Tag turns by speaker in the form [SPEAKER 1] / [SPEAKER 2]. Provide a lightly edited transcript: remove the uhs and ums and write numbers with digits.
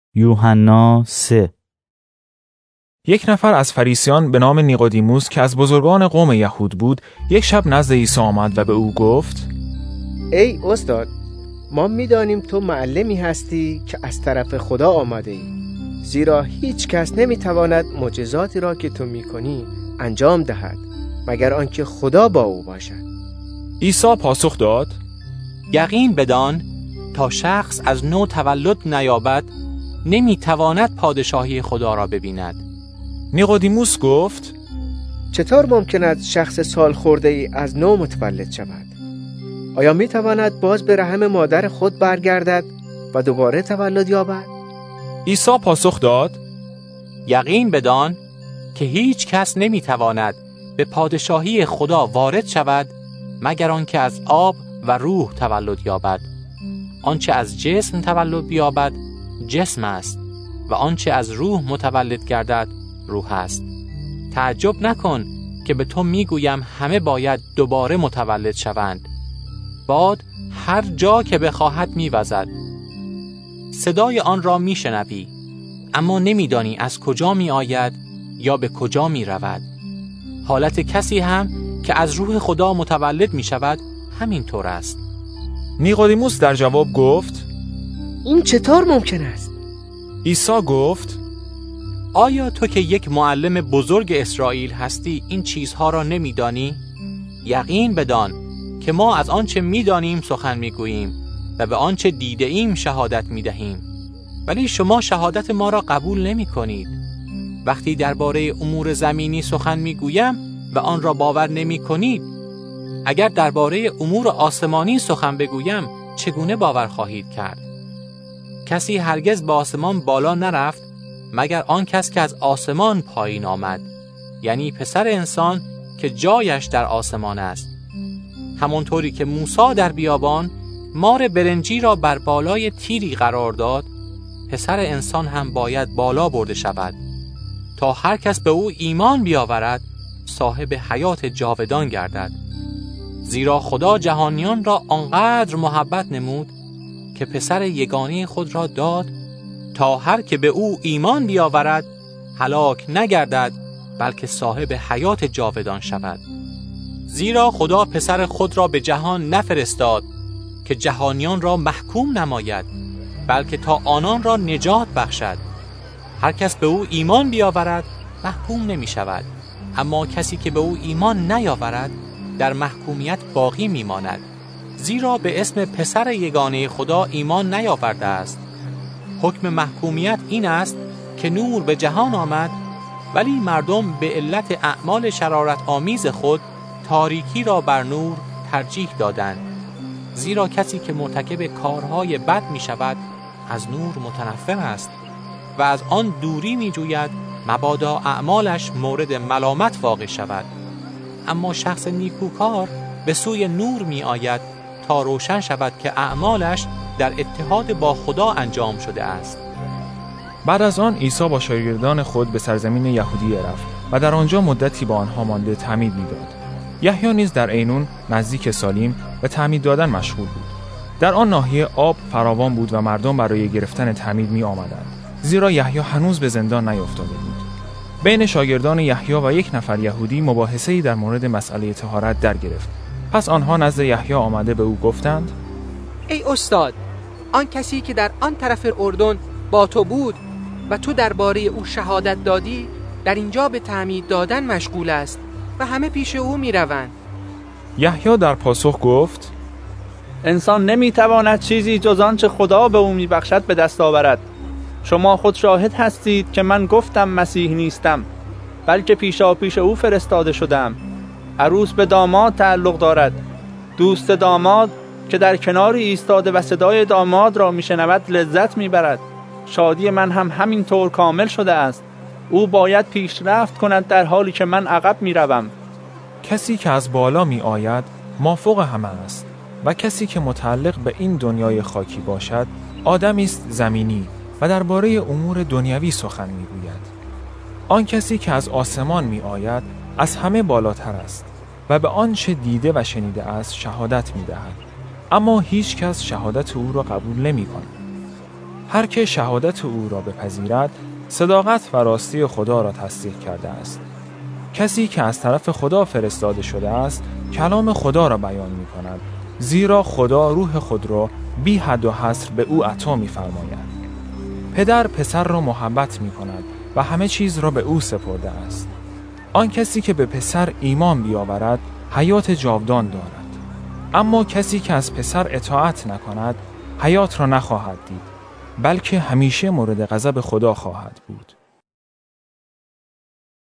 [SPEAKER 1] یوحنا 3.
[SPEAKER 2] یک نفر از فریسیان به نام نیقودیموس که از بزرگان قوم یهود بود، یک شب نزد عیسی آمد و به او گفت:
[SPEAKER 3] ای استاد، ما می‌دانیم تو معلمی هستی که از طرف خدا آمده ای، زیرا هیچ کس نمی‌تواند معجزاتی را که تو می‌کنی انجام دهد مگر آنکه خدا با او باشد.
[SPEAKER 2] عیسی پاسخ داد:
[SPEAKER 4] یقین بدان تا شخص از نو تولد نیابد نمی‌تواند پادشاهی خدا را ببیند.
[SPEAKER 2] نیقودیموس گفت:
[SPEAKER 3] چطور ممکن است شخص سال خورده ای از نو متولد شود؟ آیا می‌تواند باز به رحم مادر خود برگردد و دوباره تولد یابد؟
[SPEAKER 2] عیسی پاسخ داد:
[SPEAKER 4] یقین بدان که هیچ کس نمی‌تواند به پادشاهی خدا وارد شود مگر آنکه از آب و روح تولد یابد. آنچه از جسم تولد یابد جسم است و آنچه از روح متولد گردد روح است. تعجب نکن که به تو میگویم همه باید دوباره متولد شوند. باد هر جا که بخواهد میوزد، صدای آن را میشنوی اما نمیدانی از کجا میآید یا به کجا میرود. حالت کسی هم که از روح خدا متولد میشود همین طور است.
[SPEAKER 2] نیقودیموس در جواب گفت:
[SPEAKER 3] این چطور ممکن است؟
[SPEAKER 2] عیسی گفت:
[SPEAKER 4] آیا تو که یک معلم بزرگ اسرائیل هستی این چیزها را نمیدانی؟ یقین بدان که ما از آنچه میدانیم سخن میگوییم و به آنچه دیده ایم شهادت میدهیم، ولی شما شهادت ما را قبول نمی کنید. وقتی درباره امور زمینی سخن میگویم و آن را باور نمی کنید، اگر درباره امور آسمانی سخن بگویم چگونه باور خواهید کرد؟ کسی هرگز به آسمان بالا نرفت مگر آن کس که از آسمان پایین آمد، یعنی پسر انسان که جایش در آسمان است. همانطوری که موسی در بیابان مار برنجی را بر بالای تیری قرار داد، پسر انسان هم باید بالا برده شود تا هر کس به او ایمان بیاورد صاحب حیات جاودان گردد. زیرا خدا جهانیان را آنقدر محبت نمود که پسر یگانه خود را داد تا هر که به او ایمان بیاورد هلاک نگردد بلکه صاحب حیات جاودان شود. زیرا خدا پسر خود را به جهان نفرستاد که جهانیان را محکوم نماید، بلکه تا آنان را نجات بخشد. هر کس به او ایمان بیاورد محکوم نمی شود، اما کسی که به او ایمان نیاورد در محکومیت باقی می ماند، زیرا به اسم پسر یگانه خدا ایمان نیاورده است. حکم محکومیت این است که نور به جهان آمد، ولی مردم به علت اعمال شرارت آمیز خود تاریکی را بر نور ترجیح دادند. زیرا کسی که مرتکب کارهای بد می شود از نور متنفر است و از آن دوری می جوید مبادا اعمالش مورد ملامت واقع شود. اما شخص نیکوکار به سوی نور می آید تا روشن شود که اعمالش در اتحاد با خدا انجام شده است.
[SPEAKER 2] بعد از آن عیسی با شاگردان خود به سرزمین یهودیه رفت و در آنجا مدتی با آنها مانده تعمید می‌داد. یحیی نیز در عینون نزدیک سالیم به تعمید دادن مشغول بود. در آن ناحیه آب فراوان بود و مردم برای گرفتن تعمید می آمدند، زیرا یحیی هنوز به زندان نیفتاده بود. بین شاگردان یحیی و یک نفر یهودی مباحثه‌ای در مورد مسئله طهارت در گرفت. پس آنها نزد یحیی آمده به او گفتند:
[SPEAKER 5] ای استاد، آن کسی که در آن طرف اردن با تو بود و تو درباره او شهادت دادی در اینجا به تعمید دادن مشغول است و همه پیش او می روند.
[SPEAKER 2] یحیی در پاسخ گفت:
[SPEAKER 6] انسان نمیتواند چیزی جز آنچه خدا به او میبخشد به دست آورد. شما خود شاهد هستید که من گفتم مسیح نیستم، بلکه پیشاپیش او فرستاده شدم. عروس به داماد تعلق دارد. دوست داماد که در کنار ایستاده و صدای داماد را میشنود لذت میبرد. شادی من هم همین طور کامل شده است. او باید پیشرفت کند در حالی که من عقب میروم.
[SPEAKER 2] کسی که از بالا می آید مافوق همه است و کسی که متعلق به این دنیای خاکی باشد آدمی است زمینی و درباره امور دنیوی سخن میگوید. آن کسی که از آسمان می آید از همه بالاتر است و به آنچه دیده و شنیده است شهادت می دهد، اما هیچ کس شهادت او را قبول نمی کند. هر که شهادت او را بپذیرد صداقت و راستی خدا را تصدیق کرده است. کسی که از طرف خدا فرستاده شده است کلام خدا را بیان می کند، زیرا خدا روح خود را بی حد و حصر به او عطا می فرماید. پدر پسر را محبت می کند و همه چیز را به او سپرده است. آن کسی که به پسر ایمان بیاورد حیات جاودان دارد، اما کسی که از پسر اطاعت نکند حیات را نخواهد دید، بلکه همیشه مورد غضب خدا خواهد بود.